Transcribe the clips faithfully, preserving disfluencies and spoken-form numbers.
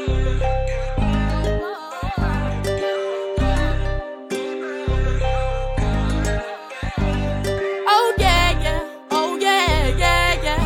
Oh yeah, yeah, oh yeah, yeah, yeah.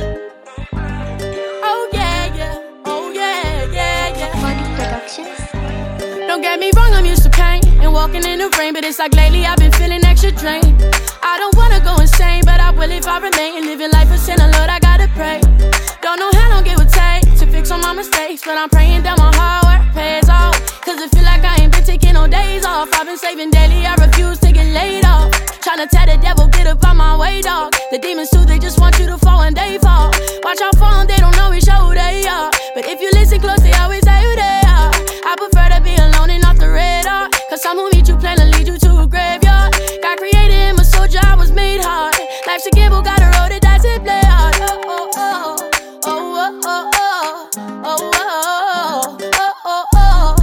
Oh yeah, yeah, oh yeah, yeah, yeah. Money Productions. Don't get me wrong, I'm used to pain and walking in the rain, but it's like lately I've been feeling extra drained. I don't wanna go insane, but I will if I remain living life a sinner. Lord, I gotta pray. Don't know how long it would take to fix all my mistakes, but I'm praying that my hard work pays off. Cause it feel like I ain't been taking no days off. I've been saving daily, I refuse to get laid off. Tryna tell the devil, get up on my way, dog. The demons too, they just want you to fall and they fall. Watch out for them, they don't always show who they are. But if you listen close, they always say who they are. I prefer to be alone and off the radar. Cause some who meet you plan to lead you to a graveyard. Got created in my soldier, I was made hard. Life's a gamble, gotta roll the dice and play hard. Oh, oh, oh, oh, oh, oh, oh, oh, oh, oh, oh, oh.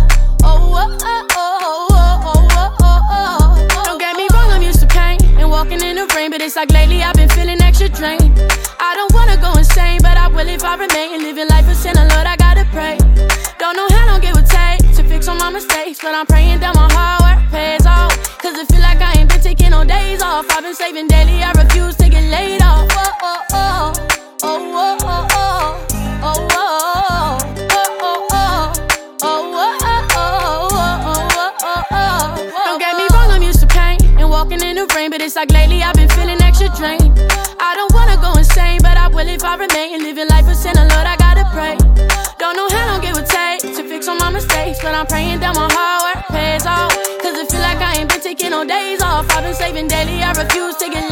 Don't get me wrong, I'm used to pain and walking in the rain, but it's like lately I've been feeling extra drained. I don't wanna go insane, but I will if I remain living life a sinner. Lord, I gotta pray. Don't know how long it would take to fix all my mistakes, but I'm praying that my hard work pays off. Cause it feel like I ain't been taking no days off. I've been saving daily, I refuse to get laid off. Oh, oh, oh, oh, oh, oh, oh, oh, oh. Don't get me wrong, I'm used to pain and walking in the rain, but it's like lately I've been feeling extra drained. I don't wanna go insane, but I will if I remain living life a sinner. Lord, I gotta pray. Don't know how long it would take to fix all my mistakes, but I'm praying that my hard work pays off. Cause it feel like I ain't been taking no days off. I've been saving daily, I refuse to get